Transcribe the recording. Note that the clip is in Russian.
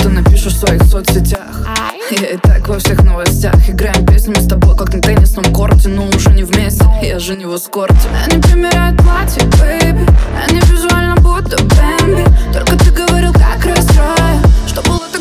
ты напишешь в своих соцсетях. Я и так во всех новостях. Играем песни мы с тобой, как на теннисном корте, но уже не вместе, я же не в эскорте. Они примеряют платье, бэйби, они визуально будто Бэмби. Только ты говорил, как расстроил, что было